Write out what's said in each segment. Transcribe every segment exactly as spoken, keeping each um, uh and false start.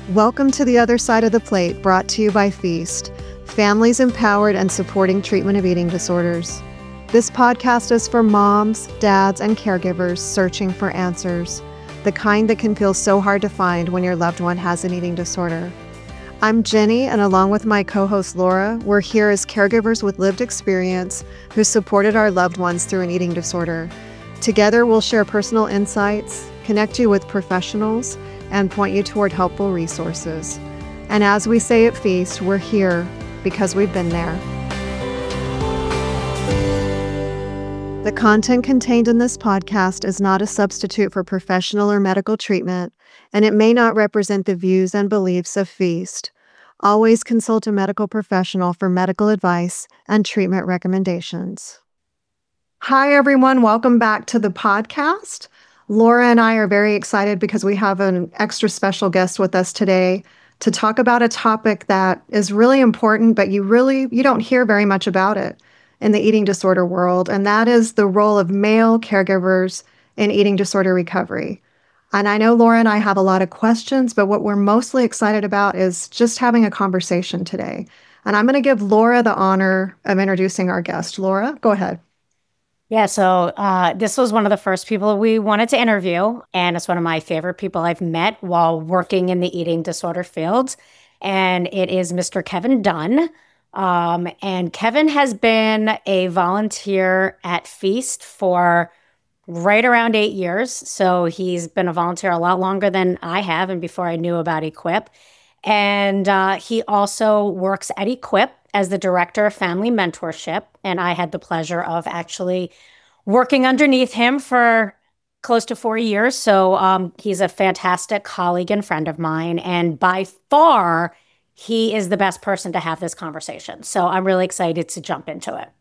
Welcome to The Other Side of the Plate, brought to you by Feast, families empowered and supporting treatment of eating disorders. This podcast is for moms, dads, and caregivers searching for answers, the kind that can feel so hard to find when your loved one has an eating disorder. I'm Jenny, and along with my co-host Laura, we're here as caregivers with lived experience who supported our loved ones through an eating disorder. Together, we'll share personal insights, connect you with professionals, and point you toward helpful resources. And as we say at Feast, we're here because we've been there. The content contained in this podcast is not a substitute for professional or medical treatment, and it may not represent the views and beliefs of Feast. Always consult a medical professional for medical advice and treatment recommendations. Hi, everyone. Welcome back to the podcast. Laura and I are very excited because we have an extra special guest with us today to talk about a topic that is really important, but you really, you don't hear very much about it in the eating disorder world, and that is the role of male caregivers in eating disorder recovery. And I know Laura and I have a lot of questions, but what we're mostly excited about is just having a conversation today. And I'm going to give Laura the honor of introducing our guest. Laura, go ahead. Yeah, so uh, this was one of the first people we wanted to interview, and it's one of my favorite people I've met while working in the eating disorder field, and it is Mister Kevin Dunn. Um, and Kevin has been a volunteer at Feast for right around eight years, so he's been a volunteer a lot longer than I have and before I knew about Equip. And uh, he also works at Equip as the director of family mentorship. And I had the pleasure of actually working underneath him for close to four years. So um, he's a fantastic colleague and friend of mine. And by far, he is the best person to have this conversation. So I'm really excited to jump into it.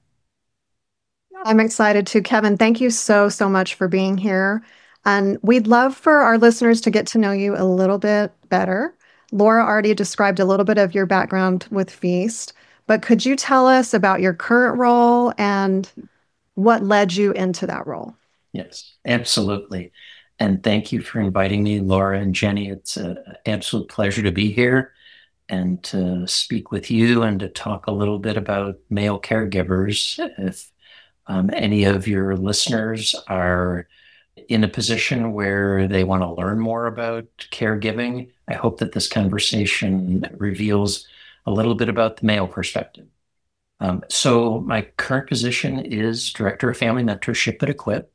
I'm excited too. Kevin, thank you so, so much for being here. And we'd love for our listeners to get to know you a little bit better. Laura already described a little bit of your background with Feast, but could you tell us about your current role and what led you into that role? Yes, absolutely. And thank you for inviting me, Laura and Jenny. It's an absolute pleasure to be here and to speak with you and to talk a little bit about male caregivers. If um, any of your listeners are in a position where they want to learn more about caregiving, I hope that this conversation reveals a little bit about the male perspective. Um, so my current position is Director of Family Mentorship at Equip.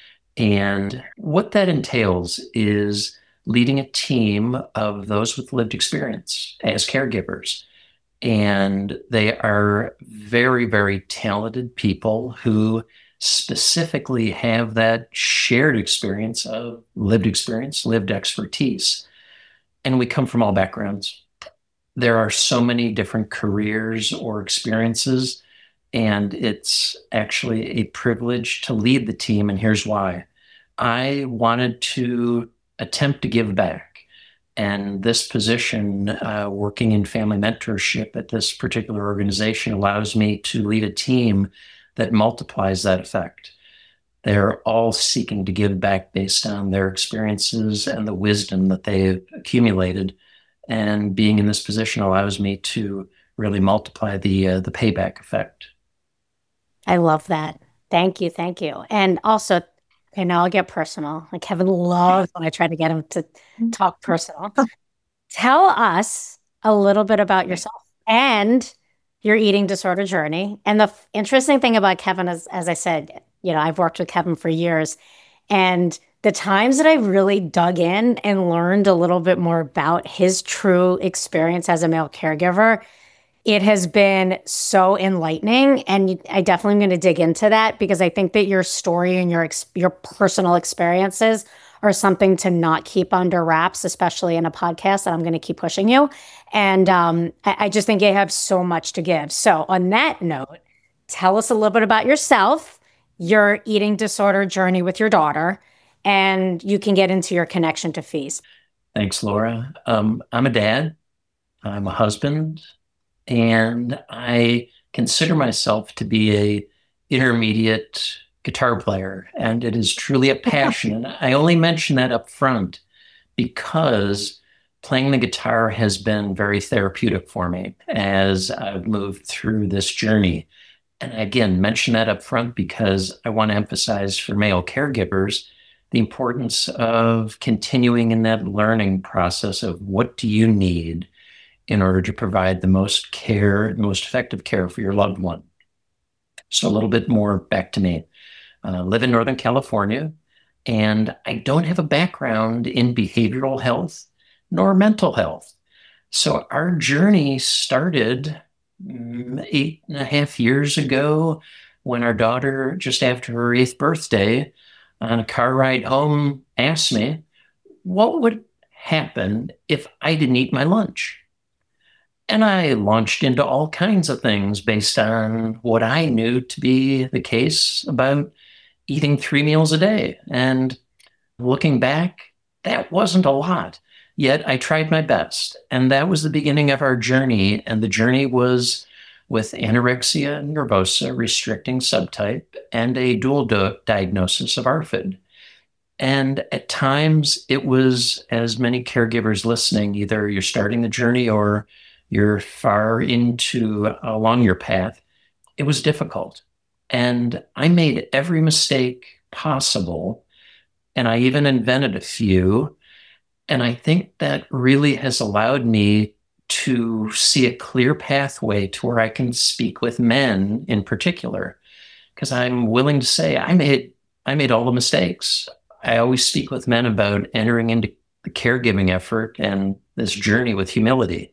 And what that entails is leading a team of those with lived experience as caregivers. And they are very, very talented people who specifically have that shared experience of lived experience, lived expertise. And we come from all backgrounds. There are so many different careers or experiences, and it's actually a privilege to lead the team, and here's why. I wanted to attempt to give back, and this position, uh, working in family mentorship at this particular organization, allows me to lead a team that multiplies that effect. They're all seeking to give back based on their experiences and the wisdom that they've accumulated. And being in this position allows me to really multiply the uh, the payback effect. I love that. Thank you. Thank you. And also, okay, now I'll get personal. Like Kevin loves when I try to get him to talk personal. Tell us a little bit about yourself and your eating disorder journey. And the f- interesting thing about Kevin is, as I said, you know, I've worked with Kevin for years, and the times that I really dug in and learned a little bit more about his true experience as a male caregiver, it has been so enlightening. And I definitely am going to dig into that because I think that your story and your ex- your personal experiences are something to not keep under wraps, especially in a podcast. And I'm going to keep pushing you. And um, I, I just think you have so much to give. So on that note, tell us a little bit about yourself, your eating disorder journey with your daughter, and you can get into your connection to Feast. Thanks, Laura. Um, I'm a dad. I'm a husband. And I consider myself to be a intermediate guitar player, and it is truly a passion. And I only mention that up front because playing the guitar has been very therapeutic for me as I've moved through this journey. And again, mention that up front because I want to emphasize for male caregivers the importance of continuing in that learning process of what do you need in order to provide the most care, the most effective care for your loved one. So a little bit more back to me. I live in Northern California, and I don't have a background in behavioral health nor mental health. So our journey started eight and a half years ago when our daughter, just after her eighth birthday, on a car ride home, asked me, what would happen if I didn't eat my lunch? And I launched into all kinds of things based on what I knew to be the case about eating three meals a day. And looking back, that wasn't a lot. Yet I tried my best. And that was the beginning of our journey. And the journey was with anorexia nervosa, restricting subtype, and a dual do- diagnosis of A R F I D. And at times it was, as many caregivers listening, either you're starting the journey or you're far into along your path, it was difficult. And I made every mistake possible. And I even invented a few. And I think that really has allowed me to see a clear pathway to where I can speak with men in particular, because I'm willing to say I made I made all the mistakes. I always speak with men about entering into the caregiving effort and this journey with humility.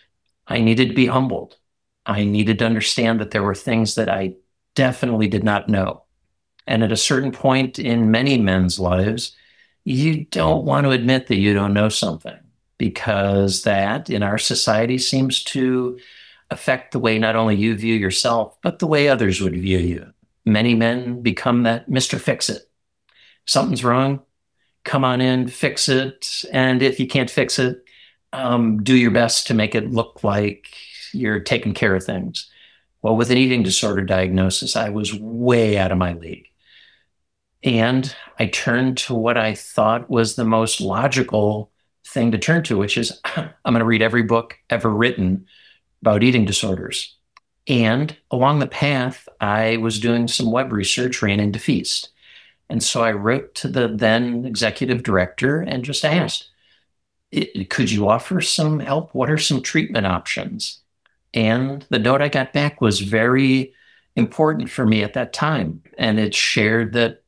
I needed to be humbled. I needed to understand that there were things that I definitely did not know. And at a certain point in many men's lives, you don't want to admit that you don't know something, because that in our society seems to affect the way not only you view yourself, but the way others would view you. Many men become that Mister Fix-It. Something's wrong, come on in, fix it. And if you can't fix it, um, do your best to make it look like you're taking care of things. Well, with an eating disorder diagnosis, I was way out of my league. And I turned to what I thought was the most logical thing to turn to, which is I'm going to read every book ever written about eating disorders. And along the path, I was doing some web research, ran into Feast. And so I wrote to the then executive director and just asked, could you offer some help? What are some treatment options? And the note I got back was very important for me at that time. And it shared that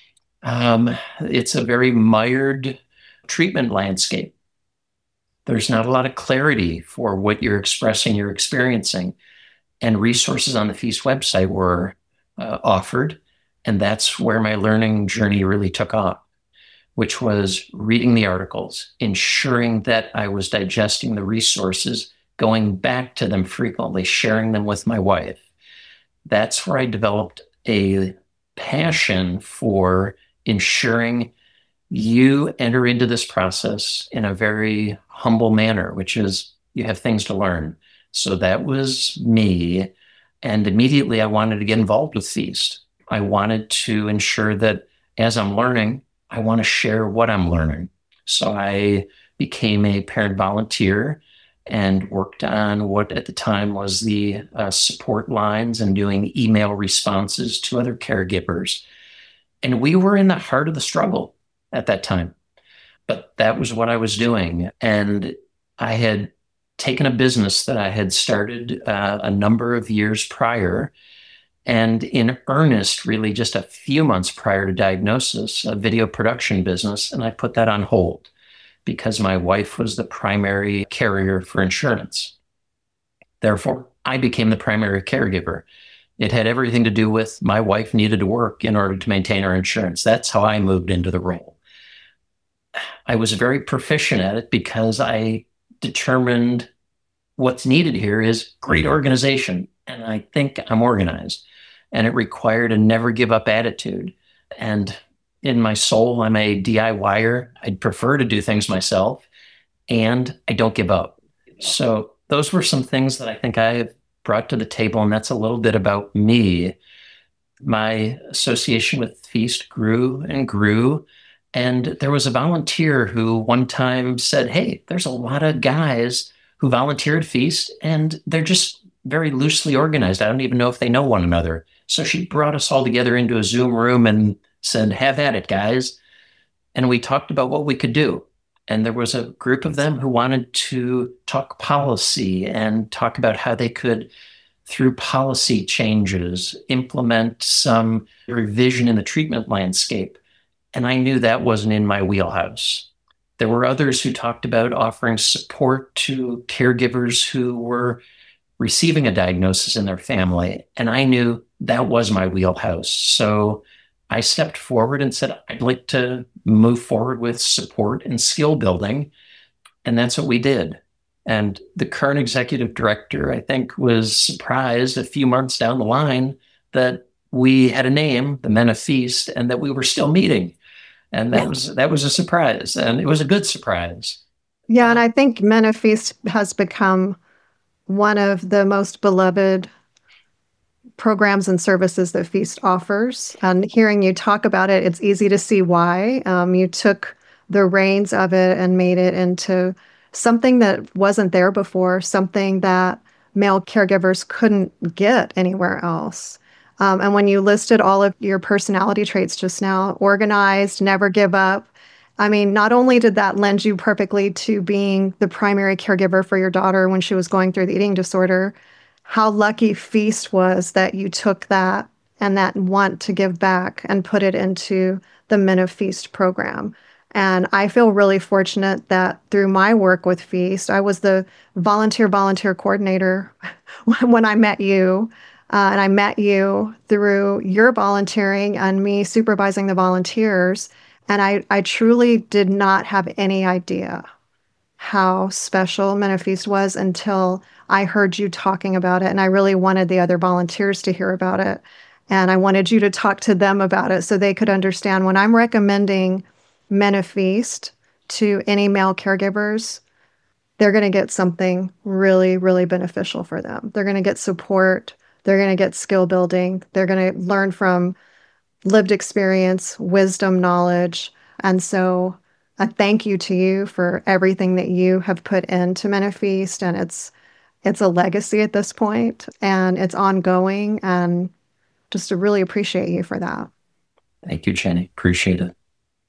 um, it's a very mired treatment landscape. There's not a lot of clarity for what you're expressing, you're experiencing. And resources on the Feast website were uh, offered. And that's where my learning journey really took off, which was reading the articles, ensuring that I was digesting the resources, going back to them frequently, sharing them with my wife. That's where I developed a passion for ensuring you enter into this process in a very humble manner, which is you have things to learn. So that was me. And immediately I wanted to get involved with Feast. I wanted to ensure that as I'm learning, I want to share what I'm learning. So I became a parent volunteer and worked on what at the time was the uh, support lines and doing email responses to other caregivers. And we were in the heart of the struggle at that time. But that was what I was doing. And I had taken a business that I had started uh, a number of years prior, and in earnest, really just a few months prior to diagnosis, a video production business, and I put that on hold because my wife was the primary carrier for insurance. Therefore, I became the primary caregiver. It had everything to do with my wife needed to work in order to maintain her insurance. That's how I moved into the role. I was very proficient at it because I determined what's needed here is great organization. And I think I'm organized. And it required a never give up attitude. And in my soul, I'm a DIYer. I'd prefer to do things myself, and I don't give up. So those were some things that I think I brought to the table, and that's a little bit about me. My association with Feast grew and grew, And there was a volunteer who one time said, hey, there's a lot of guys who volunteer at Feast, and they're just very loosely organized. I don't even know if they know one another. So she brought us all together into a Zoom room and said, have at it, guys. And we talked about what we could do. And there was a group of them who wanted to talk policy and talk about how they could, through policy changes, implement some revision in the treatment landscape. And I knew that wasn't in my wheelhouse. There were others who talked about offering support to caregivers who were receiving a diagnosis in their family. And I knew that was my wheelhouse. So I stepped forward and said, I'd like to move forward with support and skill building. And that's what we did. And the current executive director, I think, was surprised a few months down the line that we had a name, the Men of Feast, and that we were still meeting. And that yeah. was that was a surprise. And it was a good surprise. Yeah, and I think Men of Feast has become one of the most beloved programs and services that Feast offers. And hearing you talk about it, it's easy to see why. Um, you took the reins of it and made it into something that wasn't there before, something that male caregivers couldn't get anywhere else. Um, and when you listed all of your personality traits just now, organized, never give up, I mean, not only did that lend you perfectly to being the primary caregiver for your daughter when she was going through the eating disorder, how lucky Feast was that you took that and that want to give back and put it into the Men of Feast program. And I feel really fortunate that through my work with Feast, I was the volunteer volunteer coordinator when I met you. Uh, and I met you through your volunteering and me supervising the volunteers. And I, I truly did not have any idea how special Men of Feast was until I heard you talking about it. And I really wanted the other volunteers to hear about it. And I wanted you to talk to them about it so they could understand when I'm recommending Men of Feast to any male caregivers, they're going to get something really, really beneficial for them. They're going to get support. They're going to get skill building. They're going to learn from lived experience, wisdom, knowledge. And so a thank you to you for everything that you have put into Men of Feast. And it's it's a legacy at this point, and it's ongoing. And just to really appreciate you for that. Thank you, Jenny. Appreciate it.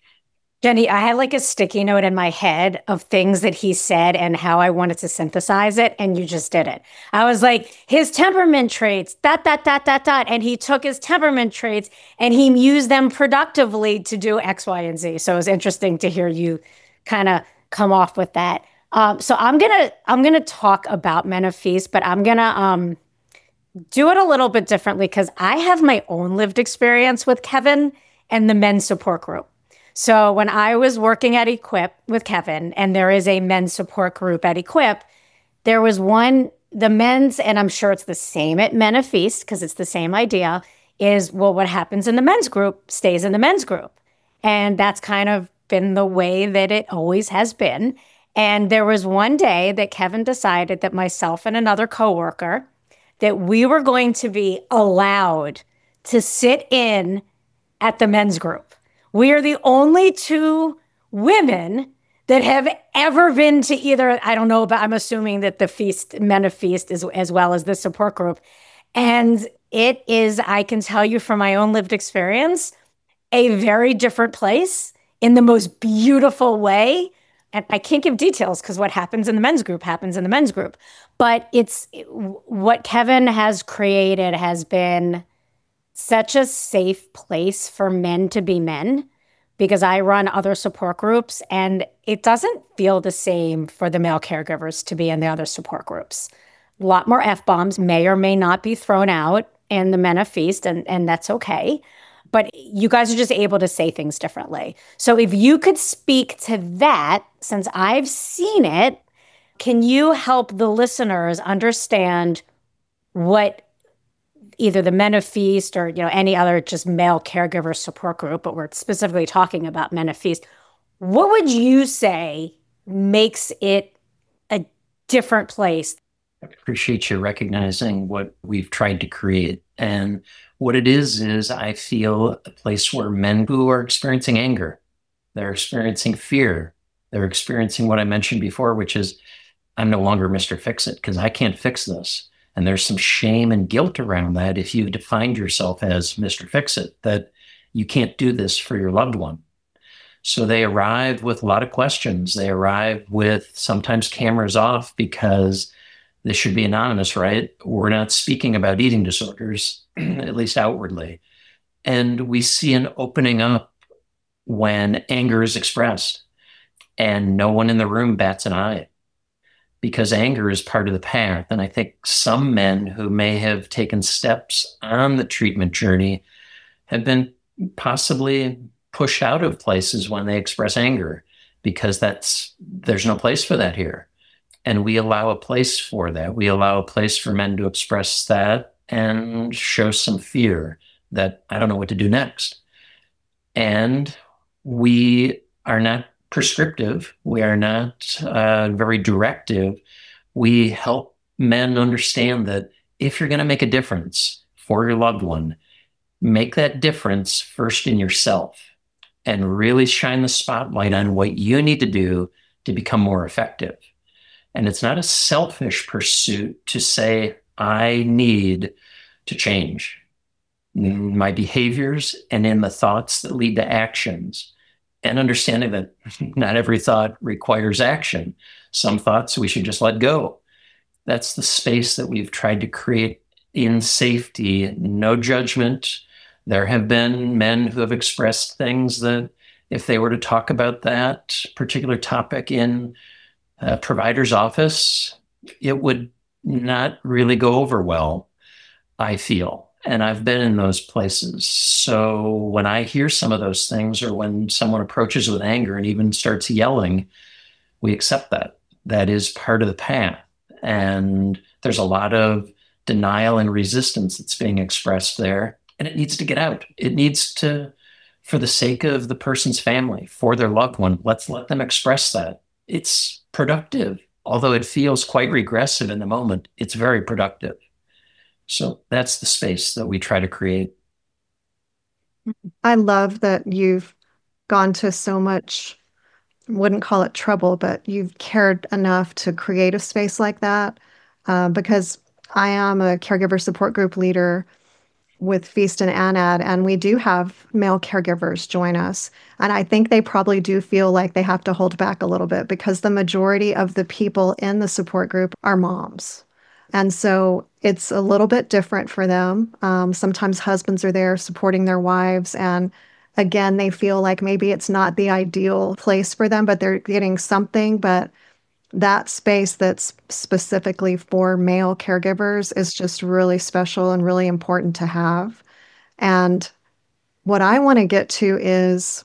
Jenny, I had like a sticky note in my head of things that he said and how I wanted to synthesize it, and you just did it. I was like, his temperament traits, dot, dot, dot, dot, dot. And he took his temperament traits and he used them productively to do X, Y, and Z. So it was interesting to hear you kind of come off with that. Um, so I'm gonna I'm gonna talk about Men of Feast, but I'm gonna um, do it a little bit differently because I have my own lived experience with Kevin and the men's support group. So when I was working at Equip with Kevin, and there is a men's support group at Equip, there was one, the men's, and I'm sure it's the same at Men of Feast because it's the same idea, is, well, what happens in the men's group stays in the men's group. And that's kind of been the way that it always has been. And there was one day that Kevin decided that myself and another coworker, that we were going to be allowed to sit in at the men's group. We are the only two women that have ever been to either, I don't know, but I'm assuming that the Feast, Men of Feast, is as well as the support group. And it is, I can tell you from my own lived experience, a very different place in the most beautiful way. And I can't give details because what happens in the men's group happens in the men's group. But it's what Kevin has created has been such a safe place for men to be men, because I run other support groups and it doesn't feel the same for the male caregivers to be in the other support groups. A lot more F-bombs may or may not be thrown out in the Men of Feast, and, and that's okay. But you guys are just able to say things differently. So if you could speak to that, since I've seen it, can you help the listeners understand what either the Men of Feast or, you know, any other just male caregiver support group, but we're specifically talking about Men of Feast. What would you say makes it a different place? I appreciate you recognizing what we've tried to create. And what it is, is I feel a place where men who are experiencing anger, They're experiencing fear. They're experiencing what I mentioned before, which is, I'm no longer Mister Fix-It because I can't fix this. And there's some shame and guilt around that if you defined yourself as Mister Fix-It, that you can't do this for your loved one. So they arrive with a lot of questions. They arrive with sometimes cameras off because this should be anonymous, right? We're not speaking about eating disorders, at least outwardly. And we see an opening up when anger is expressed and no one in the room bats an eye, because anger is part of the path. And I think some men who may have taken steps on the treatment journey have been possibly pushed out of places when they express anger, because that's there's no place for that here. And we allow a place for that. We allow a place for men to express that and show some fear that I don't know what to do next. And we are not prescriptive. We are not uh, very directive. We help men understand that if you're going to make a difference for your loved one, make that difference first in yourself and really shine the spotlight on what you need to do to become more effective. And it's not a selfish pursuit to say, I need to change in my behaviors and in the thoughts that lead to actions. And understanding that not every thought requires action. Some thoughts we should just let go. That's the space that we've tried to create in safety, no judgment. There have been men who have expressed things that if they were to talk about that particular topic in a provider's office, it would not really go over well, I feel. And I've been in those places. So when I hear some of those things, or when someone approaches with anger and even starts yelling, we accept that. That is part of the path. And there's a lot of denial and resistance that's being expressed there. And it needs to get out. It needs to, for the sake of the person's family, for their loved one, let's let them express that. It's productive. Although it feels quite regressive in the moment, it's very productive. So that's the space that we try to create. I love that you've gone to so much, wouldn't call it trouble, but you've cared enough to create a space like that. Uh, because I am a caregiver support group leader with Feast and Anad, and we do have male caregivers join us. And I think they probably do feel like they have to hold back a little bit because the majority of the people in the support group are moms. And so it's a little bit different for them. Um, sometimes husbands are there supporting their wives. And again, they feel like maybe it's not the ideal place for them, but they're getting something. But that space that's specifically for male caregivers is just really special and really important to have. And what I want to get to is,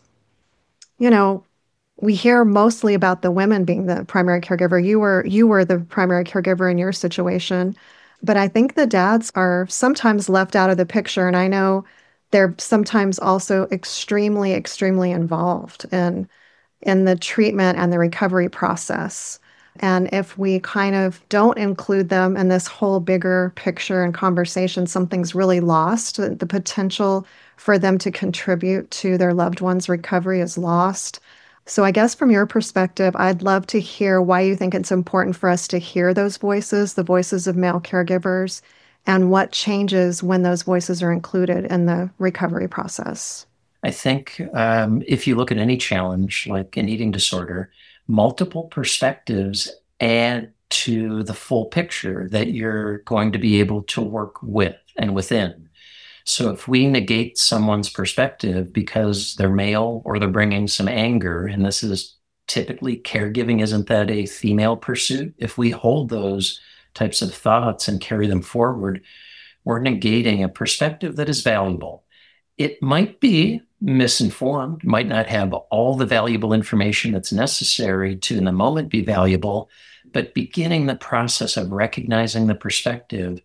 you know, we hear mostly about the women being the primary caregiver. You were you were the primary caregiver in your situation, but I think the dads are sometimes left out of the picture. And I know they're sometimes also extremely, extremely involved in in the treatment and the recovery process. And if we kind of don't include them in this whole bigger picture and conversation, something's really lost. The the potential for them to contribute to their loved one's recovery is lost. So I guess from your perspective, I'd love to hear why you think it's important for us to hear those voices, the voices of male caregivers, and what changes when those voices are included in the recovery process. I think um, if you look at any challenge like an eating disorder, multiple perspectives add to the full picture that you're going to be able to work with and within. So if we negate someone's perspective because they're male or they're bringing some anger, and this is typically caregiving, isn't that a female pursuit? If we hold those types of thoughts and carry them forward, we're negating a perspective that is valuable. It might be misinformed, might not have all the valuable information that's necessary to in the moment be valuable, but beginning the process of recognizing the perspective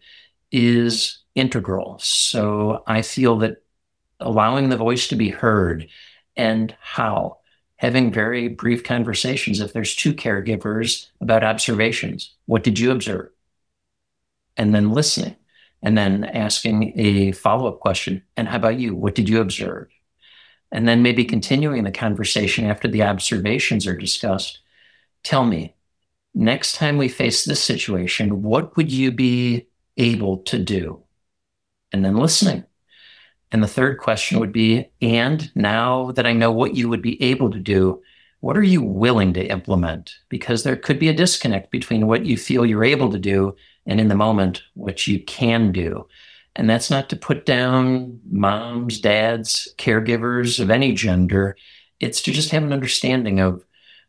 is integral. So I feel that allowing the voice to be heard, and how having very brief conversations, if there's two caregivers, about observations. What did you observe? And then listening, and then asking a follow-up question. And how about you? What did you observe? And then maybe continuing the conversation after the observations are discussed. Tell me, next time we face this situation, what would you be able to do? And then listening. And the third question would be, and now that I know what you would be able to do, what are you willing to implement? Because there could be a disconnect between what you feel you're able to do and in the moment, what you can do. And that's not to put down moms, dads, caregivers of any gender. It's to just have an understanding of,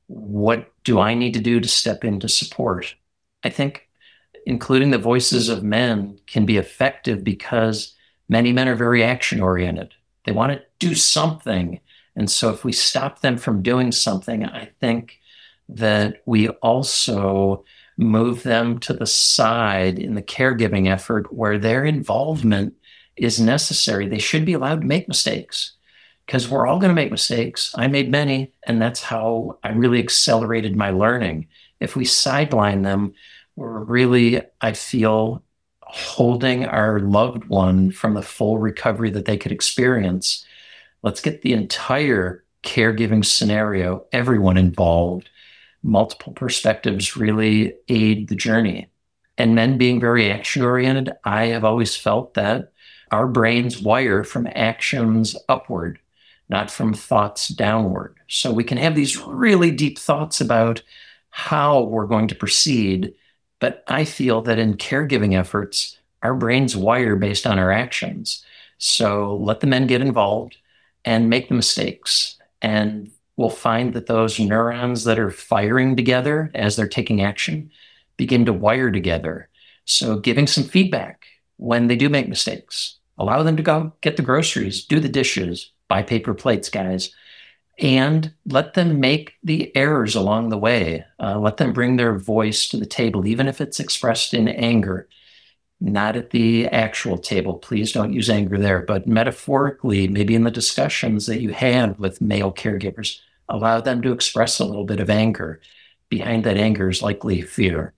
what do I need to do to step in to support? I think including the voices of men can be effective because many men are very action-oriented. They want to do something. And so if we stop them from doing something, I think that we also move them to the side in the caregiving effort where their involvement is necessary. They should be allowed to make mistakes because we're all going to make mistakes. I made many, and that's how I really accelerated my learning. If we sideline them, we're really, I feel, holding our loved one from the full recovery that they could experience. Let's get the entire caregiving scenario, everyone involved. Multiple perspectives really aid the journey. And men being very action-oriented, I have always felt that our brains wire from actions upward, not from thoughts downward. So we can have these really deep thoughts about how we're going to proceed. But I feel that in caregiving efforts, our brains wire based on our actions. So let the men get involved and make the mistakes. And we'll find that those neurons that are firing together as they're taking action begin to wire together. So giving some feedback when they do make mistakes. Allow them to go get the groceries, do the dishes, buy paper plates, guys. And let them make the errors along the way. Uh, let them bring their voice to the table, even if it's expressed in anger. Not at the actual table. Please don't use anger there. But metaphorically, maybe in the discussions that you had with male caregivers, allow them to express a little bit of anger. Behind that anger is likely fear.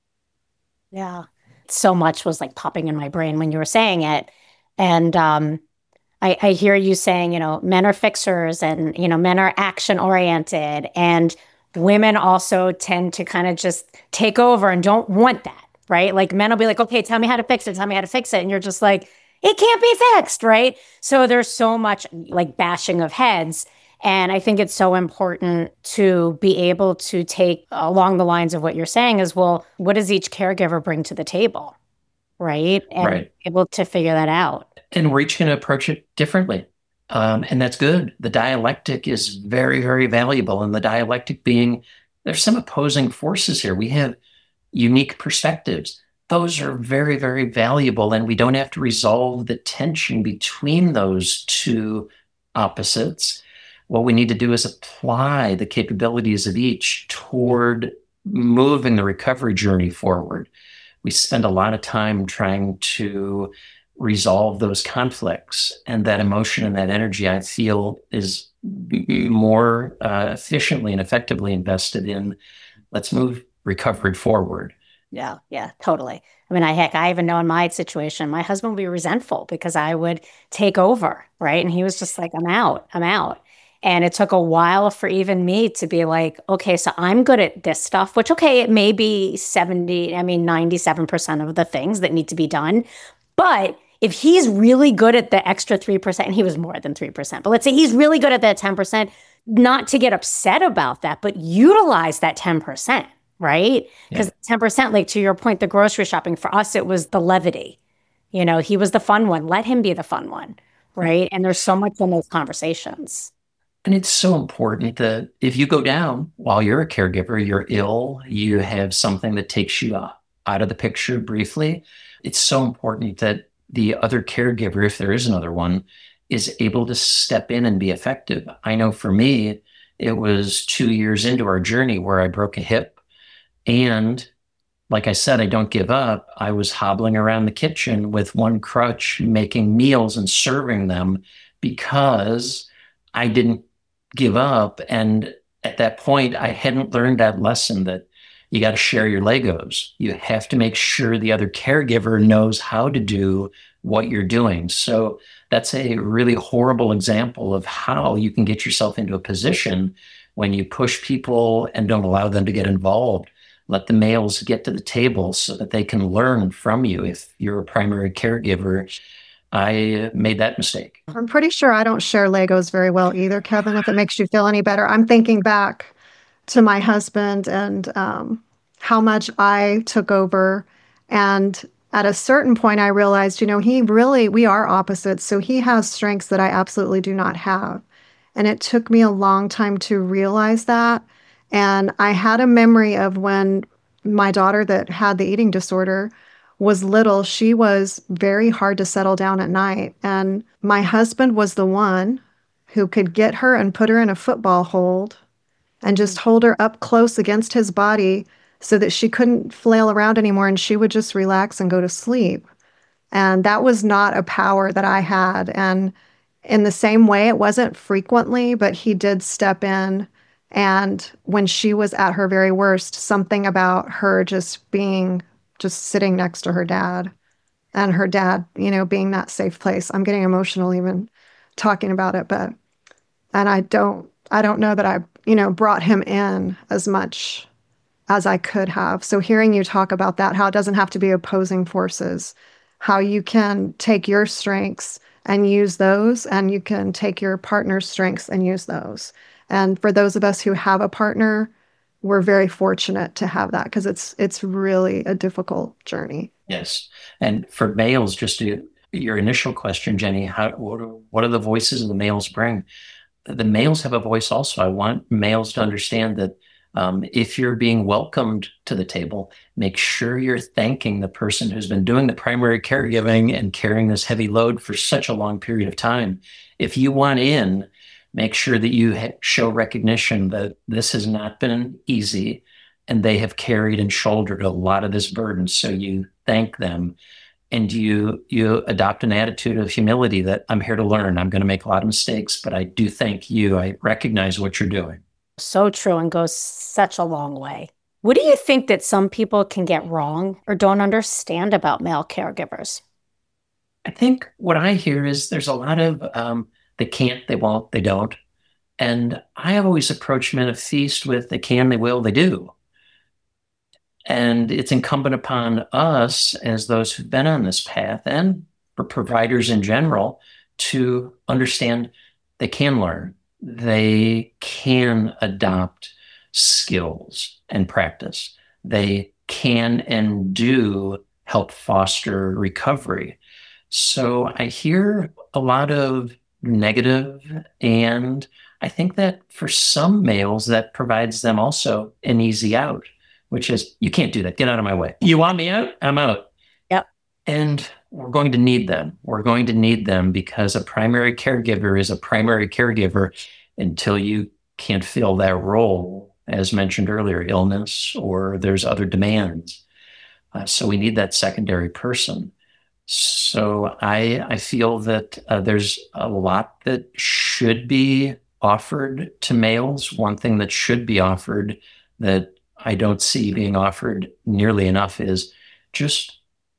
Yeah. So much was like popping in my brain when you were saying it. And um, I, I hear you saying, you know, men are fixers and, you know, men are action oriented, and women also tend to kind of just take over and don't want that, right? Like men will be like, okay, tell me how to fix it. Tell me how to fix it. And you're just like, it can't be fixed, right? So there's so much like bashing of heads. And I think it's so important to be able to take along the lines of what you're saying is, well, what does each caregiver bring to the table, right? And right. able to figure that out. And we're each going to approach it differently. Um, and that's good. The dialectic is very, very valuable. And the dialectic being, there's some opposing forces here. We have unique perspectives. Those are very, very valuable. And we don't have to resolve the tension between those two opposites. What we need to do is apply the capabilities of each toward moving the recovery journey forward. We spend a lot of time trying to resolve those conflicts, and that emotion and that energy, I feel, is more uh, efficiently and effectively invested in, let's move recovery forward. Yeah, yeah, totally. I mean, I heck, I even know in my situation, my husband would be resentful because I would take over, right? And he was just like, I'm out, I'm out. And it took a while for even me to be like, okay, so I'm good at this stuff, which, okay, it may be seventy, I mean, ninety-seven percent of the things that need to be done. But if he's really good at the extra three percent, and he was more than three percent, but let's say he's really good at that ten percent, not to get upset about that, but utilize that ten percent, right? Because yeah. ten percent, like to your point, the grocery shopping, for us, it was the levity. You know, he was the fun one. Let him be the fun one, right? And there's so much in those conversations. And it's so important that if you go down while you're a caregiver, you're ill, you have something that takes you out of the picture briefly, it's so important that the other caregiver, if there is another one, is able to step in and be effective. I know for me, it was two years into our journey where I broke a hip. And like I said, I don't give up. I was hobbling around the kitchen with one crutch, making meals and serving them because I didn't give up. And at that point, I hadn't learned that lesson that you got to share your Legos. You have to make sure the other caregiver knows how to do what you're doing. So that's a really horrible example of how you can get yourself into a position when you push people and don't allow them to get involved. Let the males get to the table so that they can learn from you. If you're a primary caregiver, I made that mistake. I'm pretty sure I don't share Legos very well either, Kevin, if it makes you feel any better. I'm thinking back to my husband and um, how much I took over. And at a certain point, I realized, you know, he really, we are opposites. So he has strengths that I absolutely do not have. And it took me a long time to realize that. And I had a memory of when my daughter that had the eating disorder was little, she was very hard to settle down at night. And my husband was the one who could get her and put her in a football hold and just hold her up close against his body so that she couldn't flail around anymore and she would just relax and go to sleep. And that was not a power that I had. And in the same way, it wasn't frequently, but he did step in. And when she was at her very worst, something about her just being, just sitting next to her dad and her dad, you know, being that safe place. I'm getting emotional even talking about it, but, and I don't, I don't know that I, you know, brought him in as much as I could have. So hearing you talk about that, how it doesn't have to be opposing forces, how you can take your strengths and use those, and you can take your partner's strengths and use those. And for those of us who have a partner, we're very fortunate to have that because it's it's really a difficult journey. Yes. And for males, just to your initial question, Jenny, how what are, what are the voices the males bring? The males have a voice also. I want males to understand that um, if you're being welcomed to the table, make sure you're thanking the person who's been doing the primary caregiving and carrying this heavy load for such a long period of time. If you want in, make sure that you ha- show recognition that this has not been easy and they have carried and shouldered a lot of this burden. So you thank them and you you adopt an attitude of humility that I'm here to learn. I'm going to make a lot of mistakes, but I do thank you. I recognize what you're doing. So true and goes such a long way. What do you think that some people can get wrong or don't understand about male caregivers? I think what I hear is there's a lot of um, they can't, they won't, they don't. And I have always approached Men of Feast with they can, they will, they do. And it's incumbent upon us as those who've been on this path and for providers in general to understand they can learn. They can adopt skills and practice. They can and do help foster recovery. So I hear a lot of negative, and I think that for some males that provides them also an easy out, which is, you can't do that. Get out of my way. You want me out? I'm out. Yep. And we're going to need them. We're going to need them because a primary caregiver is a primary caregiver until you can't fill that role, as mentioned earlier, illness or there's other demands. Uh, so we need that secondary person. So I, I feel that uh, there's a lot that should be offered to males. One thing that should be offered that I don't see being offered nearly enough is just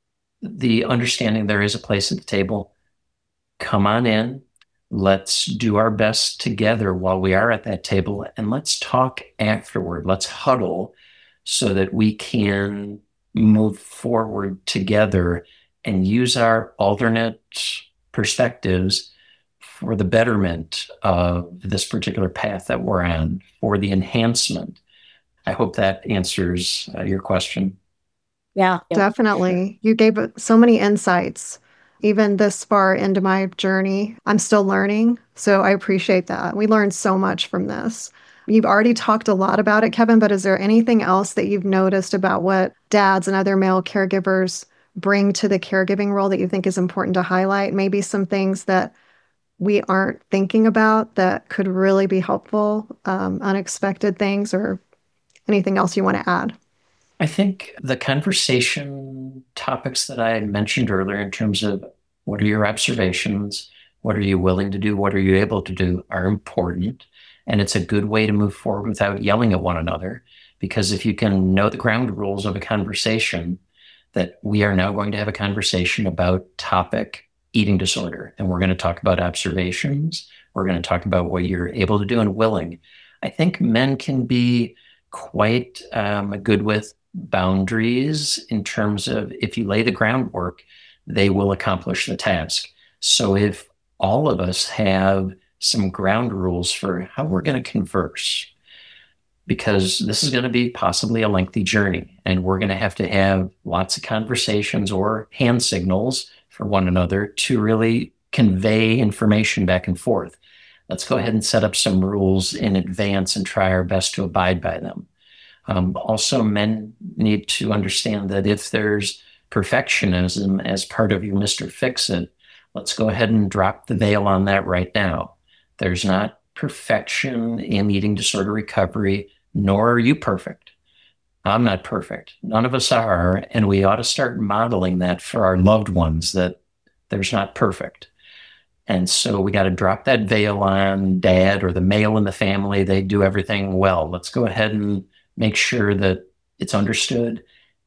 the understanding there is a place at the table. Come on in. Let's do our best together while we are at that table, and let's talk afterward. Let's huddle so that we can move forward together and use our alternate perspectives for the betterment of this particular path that we're on, for the enhancement. I hope that answers uh, your question. Yeah. Definitely. You gave so many insights, even this far into my journey. I'm still learning, so I appreciate that. We learned so much from this. You've already talked a lot about it, Kevin, but is there anything else that you've noticed about what dads and other male caregivers bring to the caregiving role that you think is important to highlight? Maybe some things that we aren't thinking about that could really be helpful, um, unexpected things, or anything else you want to add? I think the conversation topics that I mentioned earlier in terms of what are your observations, what are you willing to do, what are you able to do, are important. And it's a good way to move forward without yelling at one another. Because if you can know the ground rules of a conversation, that we are now going to have a conversation about topic eating disorder. And we're going to talk about observations. We're going to talk about what you're able to do and willing. I think men can be quite um, good with boundaries in terms of if you lay the groundwork, they will accomplish the task. So if all of us have some ground rules for how we're going to converse, because this is going to be possibly a lengthy journey, and we're going to have to have lots of conversations or hand signals for one another to really convey information back and forth. Let's go ahead and set up some rules in advance and try our best to abide by them. Um, also, men need to understand that if there's perfectionism as part of your Mister Fix-It, let's go ahead and drop the veil on that right now. There's not perfection in eating disorder recovery, nor are you perfect. I'm not perfect. None of us are, and we ought to start modeling that for our loved ones, that there's not perfect. And so we got to drop that veil on dad or the male in the family. They do everything well. Let's go ahead and make sure that it's understood.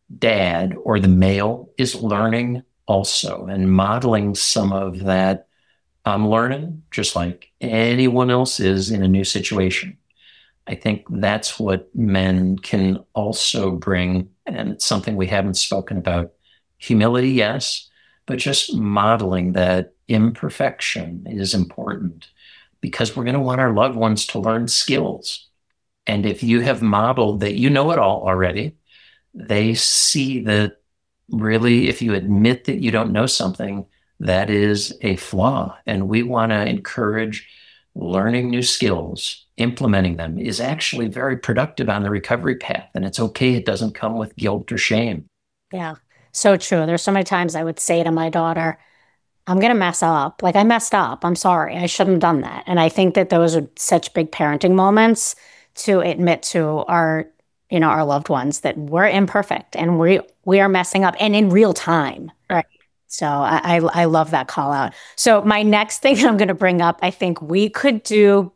Dad or the male is learning also and modeling some of that. I'm learning just like anyone else is in a new situation. I think that's what men can also bring, and it's something we haven't spoken about. Humility, yes, but just modeling that imperfection is important because we're going to want our loved ones to learn skills. And if you have modeled that you know it all already, they see that really, if you admit that you don't know something, that is a flaw. And we want to encourage learning new skills. Implementing them is actually very productive on the recovery path. And it's okay. It doesn't come with guilt or shame. Yeah, so true. There's so many times I would say to my daughter, I'm going to mess up. Like, I messed up. I'm sorry. I shouldn't have done that. And I think that those are such big parenting moments to admit to our, you know, our loved ones that we're imperfect and we we are messing up, and in real time. Right. So I, I, I love that call out. So my next thing I'm going to bring up, I think we could do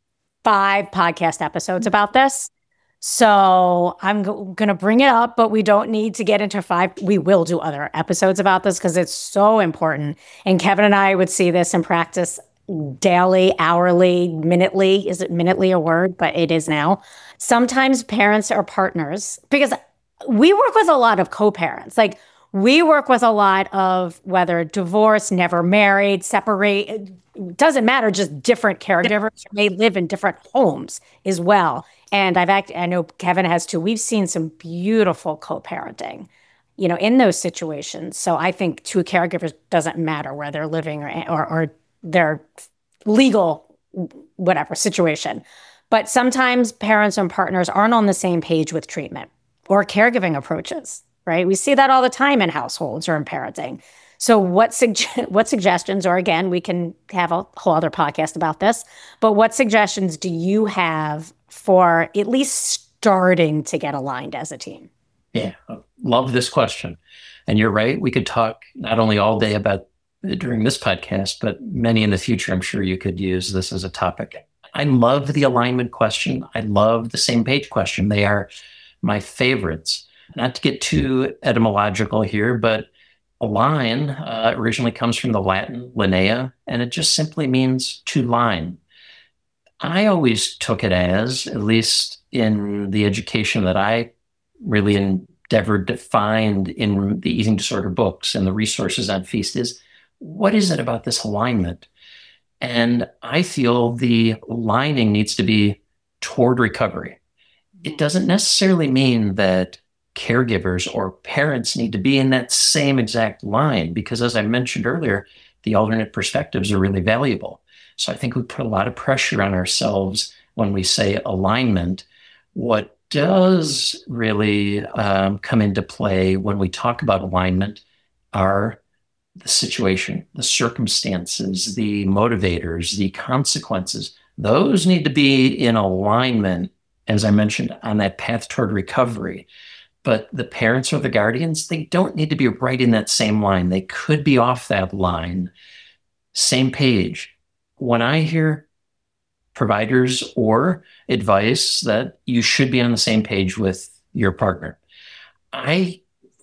five podcast episodes about this. So I'm g- going to bring it up, but we don't need to get into five. We will do other episodes about this because it's so important. And Kevin and I would see this in practice daily, hourly, minutely. Is it minutely a word? But it is now. Sometimes parents are partners because we work with a lot of co-parents. Like, we work with a lot of whether divorced, never married, separate, it doesn't matter, just different caregivers may live in different homes as well. And I've act, I know Kevin has too. We've seen some beautiful co-parenting, you know, in those situations. So I think two caregivers doesn't matter where they're living or, or, or their legal, whatever situation. But sometimes parents and partners aren't on the same page with treatment or caregiving approaches, right? We see that all the time in households or in parenting. So what suge- what suggestions, or again, we can have a whole other podcast about this, but what suggestions do you have for at least starting to get aligned as a team? Yeah, love this question. And you're right. We could talk not only all day about it during this podcast, but many in the future. I'm sure you could use this as a topic. I love the alignment question. I love the same page question. They are my favorites. Not to get too etymological here, but align uh, originally comes from the Latin linea, and it just simply means to line. I always took it as, at least in the education that I really endeavored to find in the eating disorder books and the resources on Feast, is what is it about this alignment? And I feel the lining needs to be toward recovery. It doesn't necessarily mean that caregivers or parents need to be in that same exact line, because as I mentioned earlier, the alternate perspectives are really valuable. So I think we put a lot of pressure on ourselves when we say alignment. What does really um, come into play when we talk about alignment are the situation, the circumstances, the motivators, the consequences. Those need to be in alignment, as I mentioned, on that path toward recovery. But the parents or the guardians, they don't need to be right in that same line. They could be off that line. Same page. When I hear providers or advice that you should be on the same page with your partner, I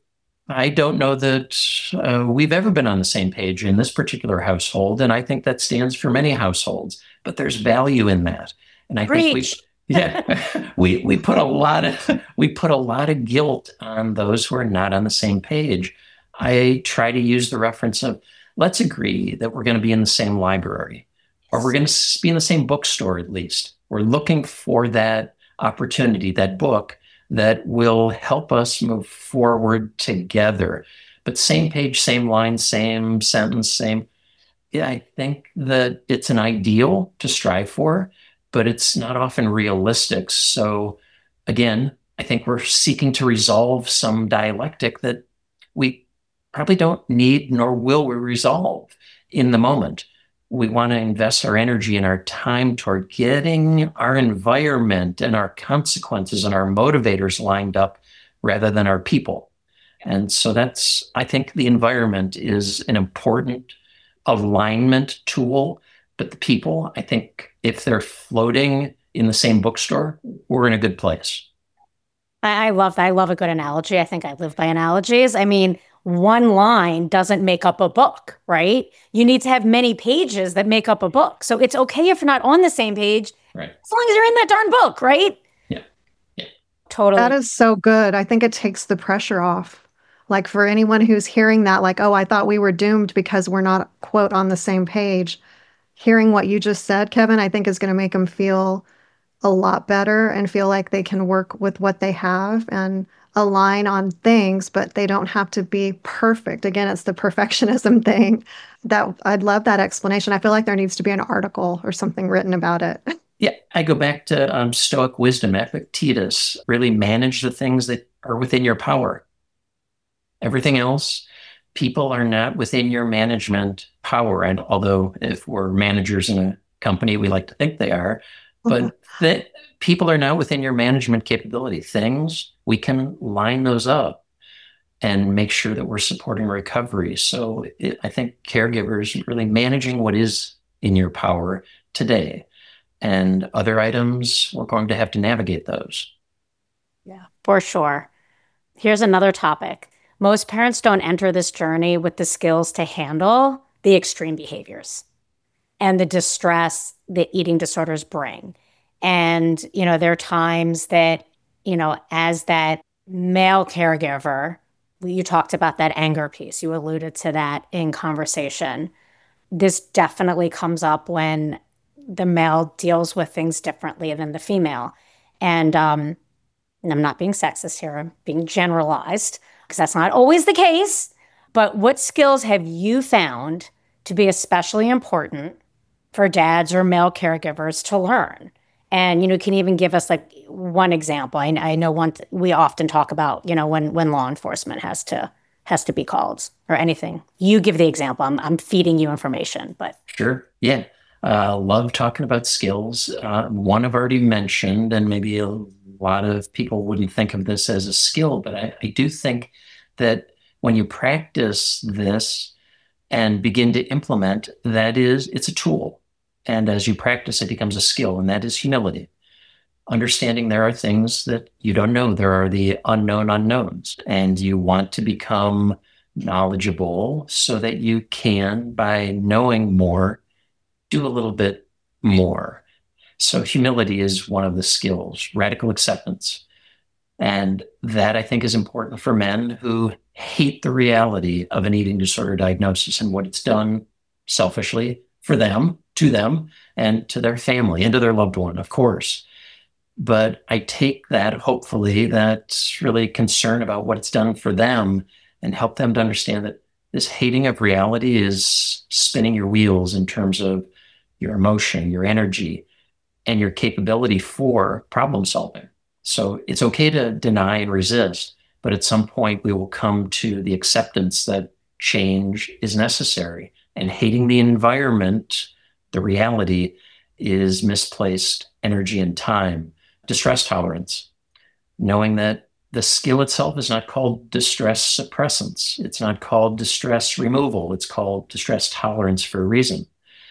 I don't know that uh, we've ever been on the same page in this particular household, and I think that stands for many households. But there's value in that, and I think we, Preach. yeah, we we put a lot of we put a lot of guilt on those who are not on the same page. I try to use the reference of let's agree that we're going to be in the same library, or we're going to be in the same bookstore at least. We're looking for that opportunity, that book that will help us move forward together. But same page, same line, same sentence, same. Yeah, I think that it's an ideal to strive for, but it's not often realistic. So again, I think we're seeking to resolve some dialectic that we probably don't need nor will we resolve in the moment. We want to invest our energy and our time toward getting our environment and our consequences and our motivators lined up rather than our people. And so that's, I think the environment is an important alignment tool, but the people, I think if they're floating in the same bookstore, we're in a good place. I I love that. I love a good analogy. I think I live by analogies. I mean, one line doesn't make up a book, right? You need to have many pages that make up a book. So it's okay if you're not on the same page, right? As long as you're in that darn book, right? Yeah. Yeah. Totally. That is so good. I think it takes the pressure off. Like for anyone who's hearing that, like, oh, I thought we were doomed because we're not, quote, on the same page. Hearing what you just said, Kevin, I think is going to make them feel a lot better and feel like they can work with what they have and align on things, but they don't have to be perfect. Again, it's the perfectionism thing. That I'd love that explanation. I feel like there needs to be an article or something written about it. Yeah, I go back to um, Stoic wisdom, Epictetus. Really manage the things that are within your power. Everything else, people are not within your management power. And although if we're managers in a company, we like to think they are, but that people are not within your management capability. Things, we can line those up and make sure that we're supporting recovery. So it, I think caregivers really managing what is in your power today, and other items, we're going to have to navigate those. Yeah, for sure. Here's another topic. Most parents don't enter this journey with the skills to handle the extreme behaviors and the distress that eating disorders bring. And, you know, there are times that, you know, as that male caregiver, you talked about that anger piece. You alluded to that in conversation. This definitely comes up when the male deals with things differently than the female. And, um, and I'm not being sexist here, I'm being generalized, because that's not always the case. But what skills have you found to be especially important for dads or male caregivers to learn? And, you know, can you even give us like one example? I, I know one th- we often talk about, you know, when when law enforcement has to has to be called or anything. You give the example. I'm I'm feeding you information, but Sure. Yeah. Uh, love talking about skills. Uh, one I've already mentioned, and maybe a lot of people wouldn't think of this as a skill, but I, I do think that when you practice this and begin to implement, that is, it's a tool. And as you practice, it becomes a skill, and that is humility. Understanding there are things that you don't know. There are the unknown unknowns, and you want to become knowledgeable so that you can, by knowing more, do a little bit more. So humility is one of the skills, radical acceptance. And that I think is important for men who hate the reality of an eating disorder diagnosis and what it's done selfishly for them, to them, and to their family and to their loved one, of course. But I take that, hopefully, that really concern about what it's done for them and help them to understand that this hating of reality is spinning your wheels in terms of your emotion, your energy, and your capability for problem solving. So it's okay to deny and resist, but at some point we will come to the acceptance that change is necessary. And hating the environment, the reality, is misplaced energy and time. Distress tolerance, knowing that the skill itself is not called distress suppressants. It's not called distress removal. It's called distress tolerance for a reason.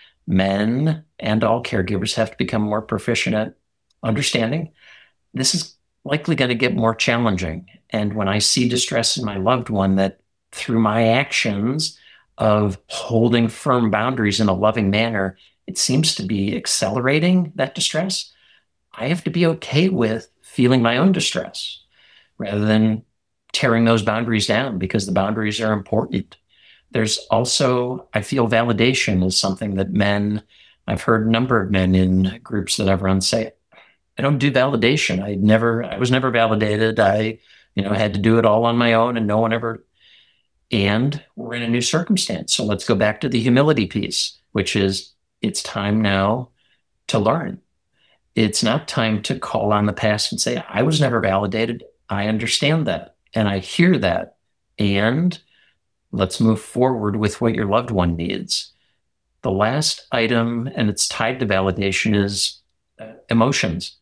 Men and all caregivers have to become more proficient at understanding this is likely going to get more challenging. And when I see distress in my loved one, that through my actions of holding firm boundaries in a loving manner, it seems to be accelerating that distress. I have to be okay with feeling my own distress rather than tearing those boundaries down, because the boundaries are important. There's also, I feel validation is something that men, I've heard a number of men in groups that I've run say, I don't do validation. I never, I was never validated. I, you know, had to do it all on my own and no one ever, and we're in a new circumstance. So let's go back to the humility piece, which is it's time now to learn. It's not time to call on the past and say, I was never validated. I understand that. And I hear that. And let's move forward with what your loved one needs. The last item, and it's tied to validation, is uh, emotions.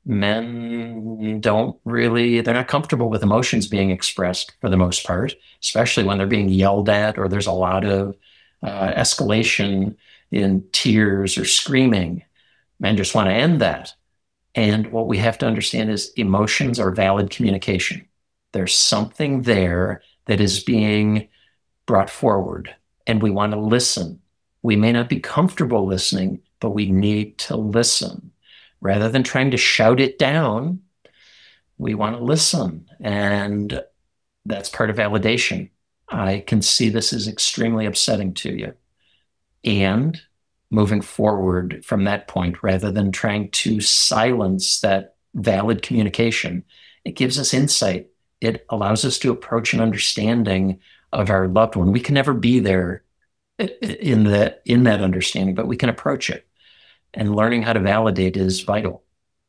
Men don't really, they're not comfortable with emotions being expressed for the most part, especially when they're being yelled at or there's a lot of uh, escalation in tears or screaming. Men just want to end that. And what we have to understand is emotions are valid communication. There's something there that is being brought forward, and we want to listen. We may not be comfortable listening, but we need to listen. Rather than trying to shout it down, we want to listen. And that's part of validation. I can see this is extremely upsetting to you. And moving forward from that point, rather than trying to silence that valid communication, it gives us insight. It allows us to approach an understanding of our loved one. We can never be there in that, in that understanding, but we can approach it. And learning how to validate is vital.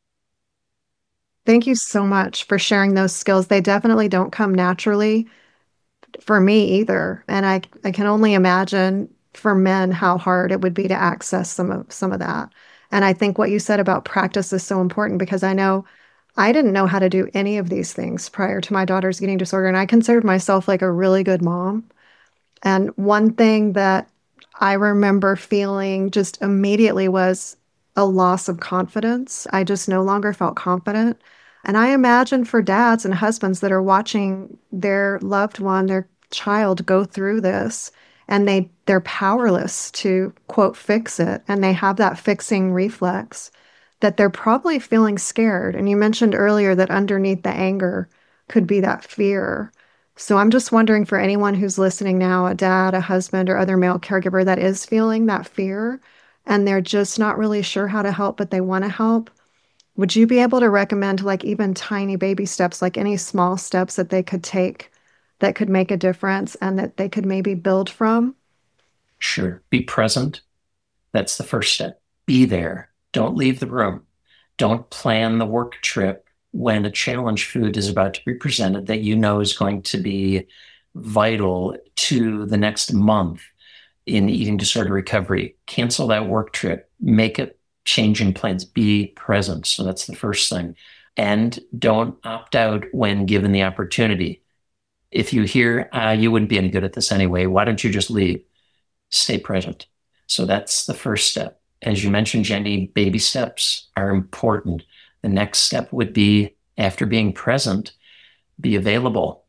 Thank you so much for sharing those skills. They definitely don't come naturally for me either. And I, I can only imagine for men how hard it would be to access some of some of that. And I think what you said about practice is so important, because I know I didn't know how to do any of these things prior to my daughter's eating disorder. And I considered myself like a really good mom. And one thing that I remember feeling just immediately was a loss of confidence. I just no longer felt confident. And I imagine for dads and husbands that are watching their loved one, their child go through this, and they, they're powerless to, quote, fix it, and they have that fixing reflex, that they're probably feeling scared. And you mentioned earlier that underneath the anger could be that fear. So I'm just wondering, for anyone who's listening now, a dad, a husband, or other male caregiver that is feeling that fear, and they're just not really sure how to help, but they want to help, would you be able to recommend like even tiny baby steps, like any small steps that they could take that could make a difference and that they could maybe build from? Sure. Be present. That's the first step. Be there. Don't leave the room. Don't plan the work trip when a challenge food is about to be presented that you know is going to be vital to the next month in eating disorder recovery. Cancel that work trip. Make it changing plans. Be present. So that's the first thing. And don't opt out when given the opportunity. If you hear, uh, you wouldn't be any good at this anyway, why don't you just leave? Stay present. So that's the first step. As you mentioned, Jenny, baby steps are important. The next step would be, after being present, be available.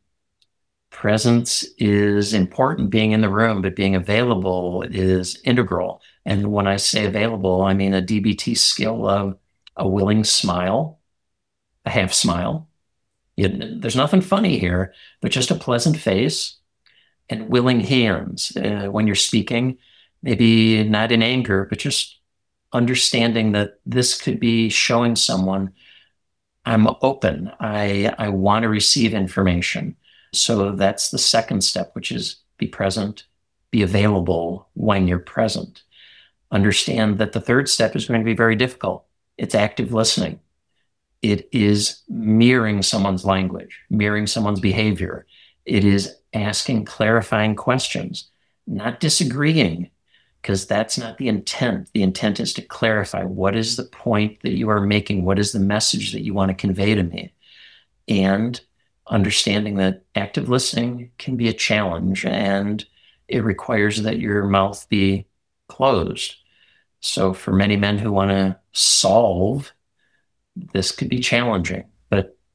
Presence is important, being in the room, but being available is integral. And when I say available, I mean a D B T skill of a willing smile, a half smile. You, there's nothing funny here, but just a pleasant face and willing hands. Uh, when you're speaking, maybe not in anger, but just understanding that this could be showing someone, I'm open. I, I want to receive information. So that's the second step, which is be present, be available when you're present. Understand that the third step is going to be very difficult. It's active listening. It is mirroring someone's language, mirroring someone's behavior. It is asking clarifying questions, not disagreeing, because that's not the intent. The intent is to clarify, what is the point that you are making? What is the message that you want to convey to me? And understanding that active listening can be a challenge, and it requires that your mouth be closed. So for many men who want to solve, this could be challenging, but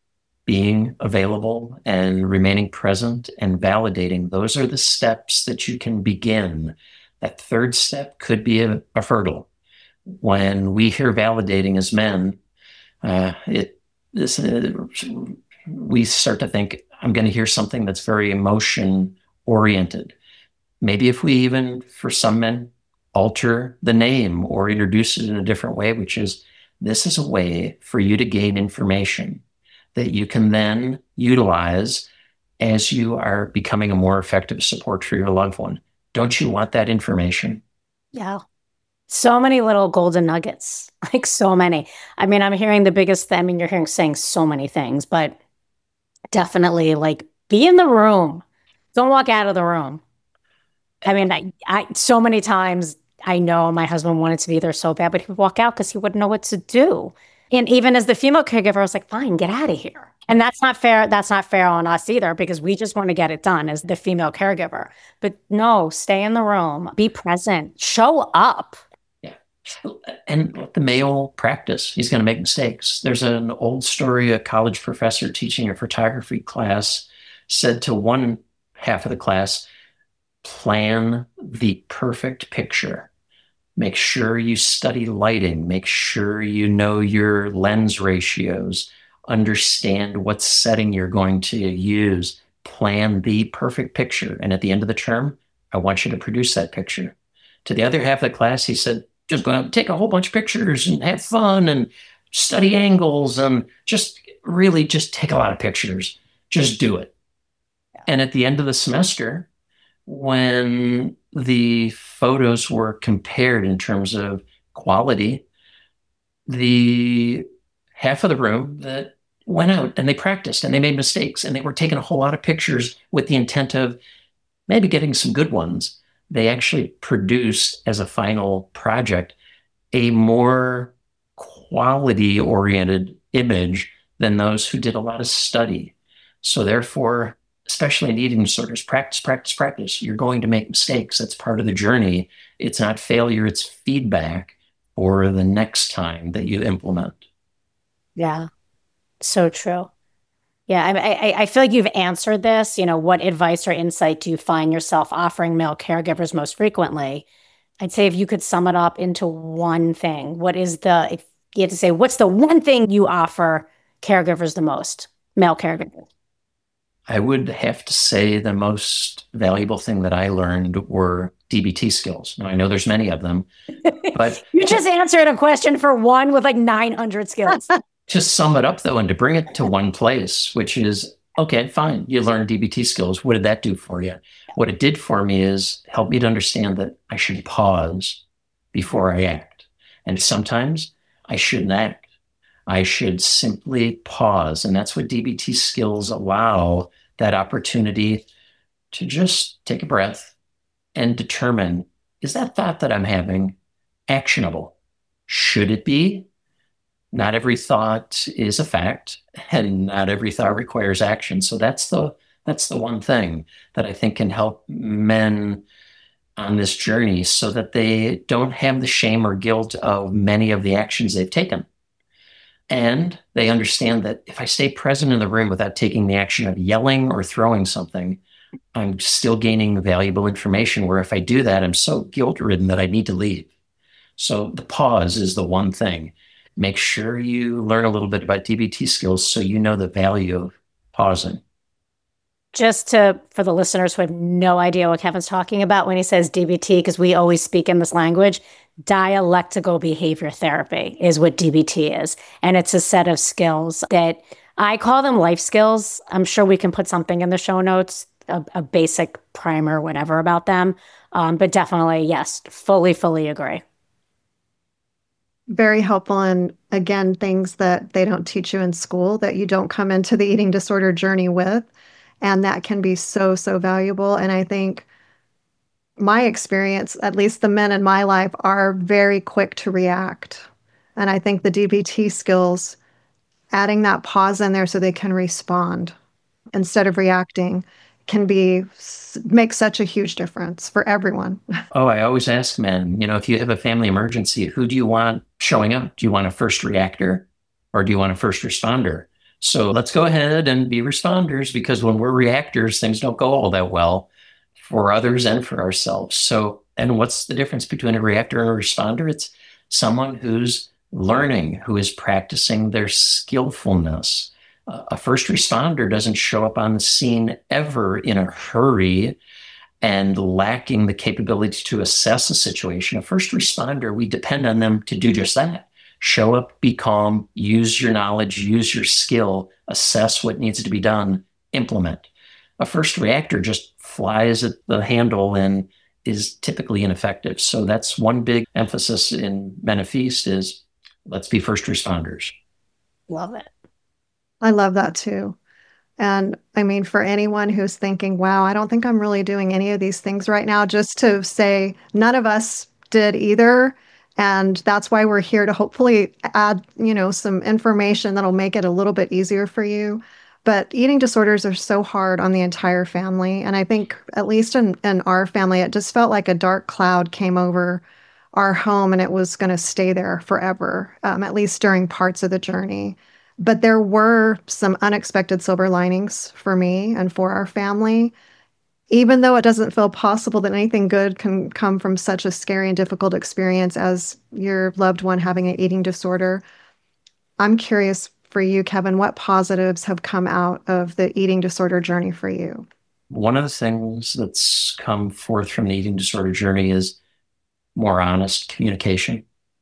being available and remaining present and validating. Those are the steps that you can begin. That third step could be a, a hurdle. When we hear validating as men, uh, it this uh, we start to think, I'm going to hear something that's very emotion oriented. Maybe if we even, for some men, alter the name or introduce it in a different way, which is, this is a way for you to gain information that you can then utilize as you are becoming a more effective support for your loved one. Don't you want that information? Yeah. So many little golden nuggets, like so many. I mean, I'm hearing the biggest thing. I mean, you're hearing saying so many things, but definitely like be in the room. Don't walk out of the room. I mean, I, I so many times I know my husband wanted to be there so bad, but he would walk out because he wouldn't know what to do. And even as the female caregiver, I was like, fine, get out of here. And that's not fair. That's not fair on us either, because we just want to get it done as the female caregiver. But no, stay in the room, be present, show up. Yeah. And let the male practice. He's going to make mistakes. There's an old story, a college professor teaching a photography class said to one half of the class, plan the perfect picture. Make sure you study lighting. Make sure you know your lens ratios. Understand what setting you're going to use. Plan the perfect picture. And at the end of the term, I want you to produce that picture. To the other half of the class, he said, just go out and take a whole bunch of pictures and have fun and study angles and just really just take a lot of pictures. Just do it. And at the end of the semester, when the photos were compared in terms of quality, the half of the room that went out and they practiced and they made mistakes and they were taking a whole lot of pictures with the intent of maybe getting some good ones, they actually produced as a final project a more quality-oriented image than those who did a lot of study. So therefore, especially in eating disorders, practice, practice, practice. You're going to make mistakes. That's part of the journey. It's not failure, it's feedback for the next time that you implement. Yeah, so true. Yeah, I, I, I feel like you've answered this. You know, what advice or insight do you find yourself offering male caregivers most frequently? I'd say if you could sum it up into one thing, what is the, if you had to say, what's the one thing you offer caregivers the most, male caregivers? I would have to say the most valuable thing that I learned were D B T skills. Now, I know there's many of them, but you just answered a question for one with like nine hundred skills. To sum it up, though, and to bring it to one place, which is, okay, fine, you learned D B T skills. What did that do for you? What it did for me is help me to understand that I should pause before I act. And sometimes I shouldn't act. I should simply pause. And that's what D B T skills allow, that opportunity to just take a breath and determine, is that thought that I'm having actionable? Should it be? Not every thought is a fact, and not every thought requires action. So that's the that's the one thing that I think can help men on this journey so that they don't have the shame or guilt of many of the actions they've taken. And they understand that if I stay present in the room without taking the action of yelling or throwing something, I'm still gaining valuable information, where if I do that, I'm so guilt-ridden that I need to leave. So the pause is the one thing. Make sure you learn a little bit about D B T skills so you know the value of pausing. Just to, for the listeners who have no idea what Kevin's talking about when he says D B T, because we always speak in this language, dialectical behavior therapy is what D B T is. And it's a set of skills that I call them life skills. I'm sure we can put something in the show notes, a, a basic primer, whatever about them. Um, but definitely, yes, fully, fully agree. Very helpful. And again, things that they don't teach you in school that you don't come into the eating disorder journey with. And that can be so, so valuable. And I think my experience, at least the men in my life, are very quick to react. And I think the D B T skills, adding that pause in there so they can respond instead of reacting, can be make such a huge difference for everyone. Oh, I always ask men, you know, if you have a family emergency, who do you want showing up? Do you want a first reactor or do you want a first responder? So let's go ahead and be responders, because when we're reactors, things don't go all that well for others and for ourselves. So, and what's the difference between a reactor and a responder? It's someone who's learning, who is practicing their skillfulness. Uh, a first responder doesn't show up on the scene ever in a hurry and lacking the capability to assess a situation. A first responder, we depend on them to do just that. Show up, be calm, use your knowledge, use your skill, assess what needs to be done, implement. A first reactor just flies at the handle and is typically ineffective. So that's one big emphasis in Men of Feast is let's be first responders. Love it. I love that too. And I mean, for anyone who's thinking, wow, I don't think I'm really doing any of these things right now, just to say none of us did either. And that's why we're here to hopefully add, you know, some information that'll make it a little bit easier for you. But eating disorders are so hard on the entire family. And I think, at least in, in our family, it just felt like a dark cloud came over our home and it was going to stay there forever, um, at least during parts of the journey. But there were some unexpected silver linings for me and for our family. Even though it doesn't feel possible that anything good can come from such a scary and difficult experience as your loved one having an eating disorder, I'm curious for you, Kevin, what positives have come out of the eating disorder journey for you? One of the things that's come forth from the eating disorder journey is more honest communication.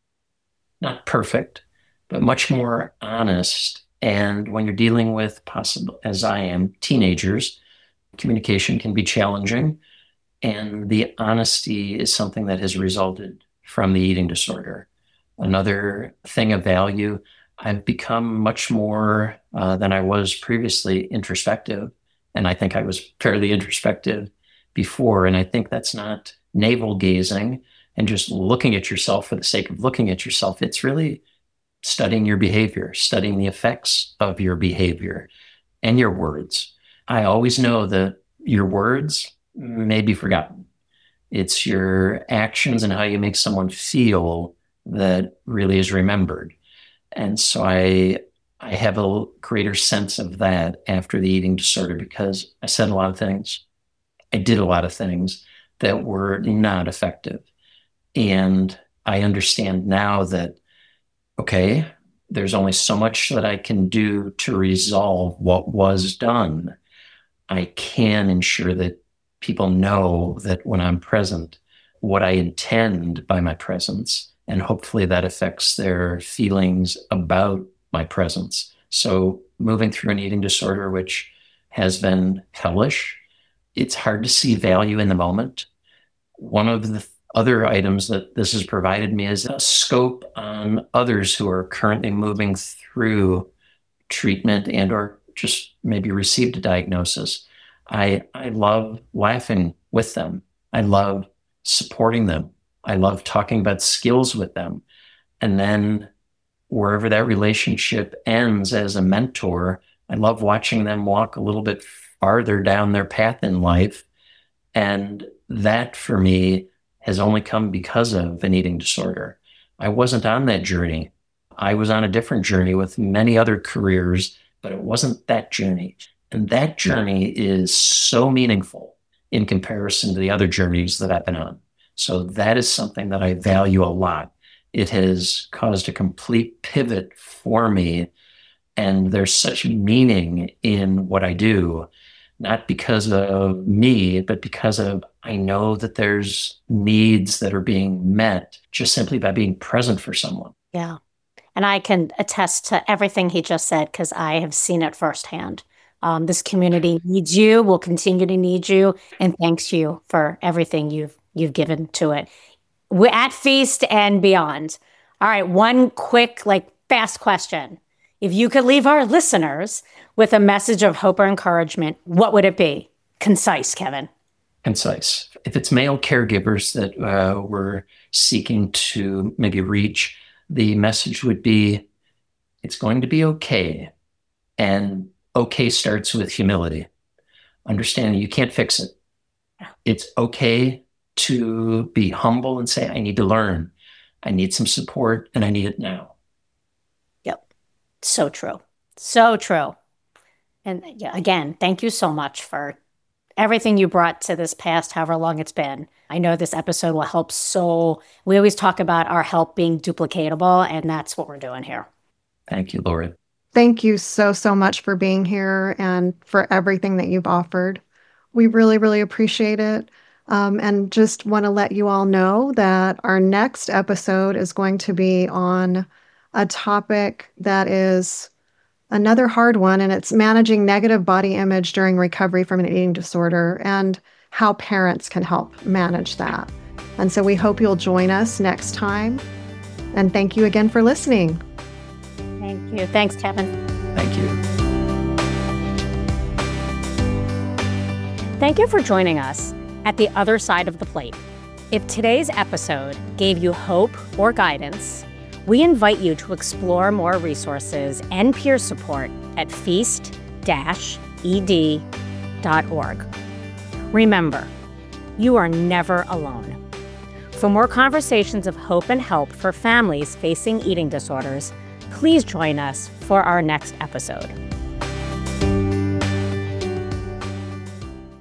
Not perfect, but much more honest. And when you're dealing with, possible, as I am, teenagers, communication can be challenging. And the honesty is something that has resulted from the eating disorder. Another thing of value, I've become much more uh, than I was previously introspective. And I think I was fairly introspective before. And I think that's not navel gazing and just looking at yourself for the sake of looking at yourself. It's really studying your behavior, studying the effects of your behavior and your words. I always know that your words may be forgotten. It's your actions and how you make someone feel that really is remembered. And so I I have a greater sense of that after the eating disorder, because I said a lot of things. I did a lot of things that were not effective. And I understand now that, okay, there's only so much that I can do to resolve what was done. I can ensure that people know that when I'm present, what I intend by my presence, and hopefully that affects their feelings about my presence. So moving through an eating disorder, which has been hellish, it's hard to see value in the moment. One of the other items that this has provided me is a scope on others who are currently moving through treatment and or just maybe received a diagnosis. I, I love laughing with them. I love supporting them. I love talking about skills with them. And then wherever that relationship ends as a mentor, I love watching them walk a little bit farther down their path in life. And that for me has only come because of an eating disorder. I wasn't on that journey. I was on a different journey with many other careers, but it wasn't that journey. And that journey is so meaningful in comparison to the other journeys that I've been on. So that is something that I value a lot. It has caused a complete pivot for me. And there's such meaning in what I do, not because of me, but because of I know that there's needs that are being met just simply by being present for someone. Yeah. And I can attest to everything he just said because I have seen it firsthand. Um, this community needs you, will continue to need you, and thanks you for everything you've you've given to it. We're at Feast and beyond. All right, one quick, like, fast question. If you could leave our listeners with a message of hope or encouragement, what would it be? Concise, Kevin. Concise. If it's male caregivers that uh, we're seeking to maybe reach, the message would be, it's going to be okay. And okay starts with humility. Understanding you can't fix it. It's okay to be humble and say, I need to learn. I need some support and I need it now. Yep. So true. So true. And yeah, again, thank you so much for everything you brought to this past, however long it's been. I know this episode will help. So we always talk about our help being duplicatable, and that's what we're doing here. Thank you, Laura. Thank you so, so much for being here and for everything that you've offered. We really, really appreciate it. Um, and just want to let you all know that our next episode is going to be on a topic that is another hard one, and it's managing negative body image during recovery from an eating disorder and how parents can help manage that. And so we hope you'll join us next time. And thank you again for listening. Thank you. Thanks, Kevin. Thank you. Thank you for joining us at the other side of the plate. If today's episode gave you hope or guidance, we invite you to explore more resources and peer support at feast dash e d dot org. Remember, you are never alone. For more conversations of hope and help for families facing eating disorders, please join us for our next episode.